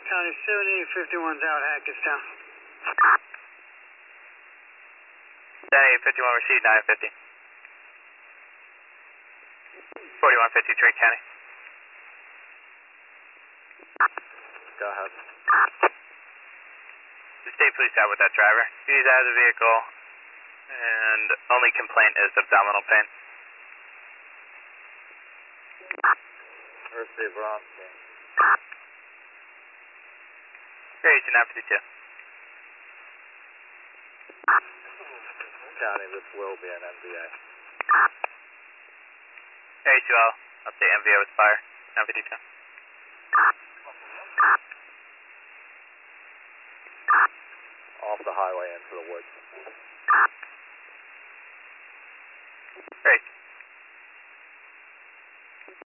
County 7851's out, Hackettstown. 7851 received 950. 4150 Drake County. Go ahead. The state police out with that driver. He's out of the vehicle, and only complaint is abdominal pain. Receive Bronstein. Great, 952. County, this will be an MVA. Hey, 2L, update MVA with fire. 952. Off the highway into the woods. Great.